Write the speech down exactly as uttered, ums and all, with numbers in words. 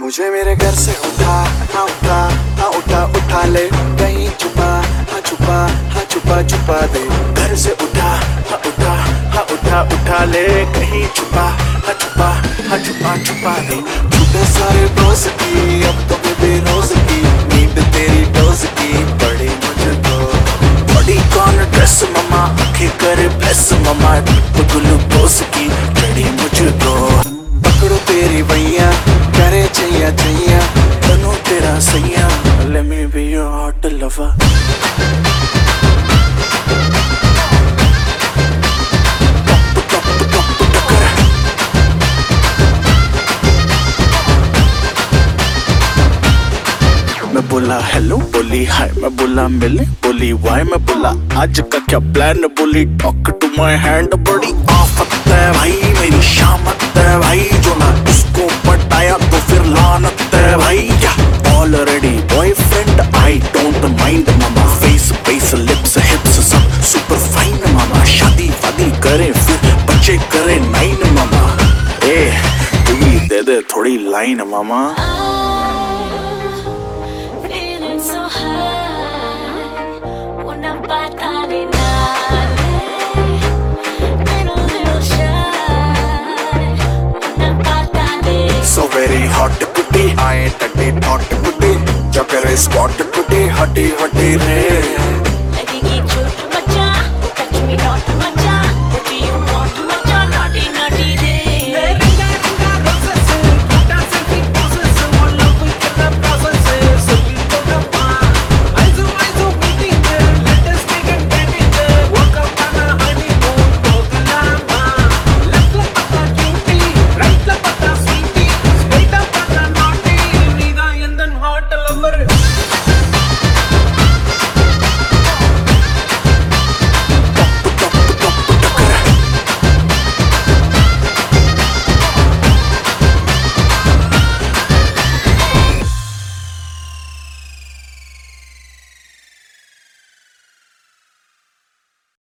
मुझे मेरे घर से उठा, हाँ उठा, हाँ उठा उठा ले, कहीं छुपा, हाँ छुपा, हाँ छुपा छुपा दे। घर से उठा, हाँ उठा, हाँ उठा उठा ले, कहीं छुपा, हाँ छुपा, हाँ छुपा छुपा दे। छूटे सारे दोस्त की अब तो बेबी रोज की, नींद तेरी डोज की बड़ी मुझको। बड़ी कौन ड्रेस ममा, आंखें करे ब्लेस ममा, ग्लूकोज की बड़ी मुझको। पकड़ो तेरी भैया करे चैया चैया, बनूं तेरा सैया, let me be your hot lover। मैं बोला हेलो, बोली हाय, मैं बोला मिले, बोली वाई, मैं बोला आज का क्या प्लान, बोली टॉक टू माय हैंड। बड़ी आफत है भाई मेरी शामत है भाई, जो ना उसको पटाया तो फिर लानत है भाई। Already boyfriend I don't mind मामा, फेस बेस लिप्स हिप्स सब सुपर फाइन मामा। शादी वादी करे फिर बच्चे करे नाइन मामा, ए तू भी दे दे थोड़ी लाइन मामा। So very hot कुटी, आए टट्टी थॉट कुटी, जो करे स्पॉट कुटी, हटी हटी रे।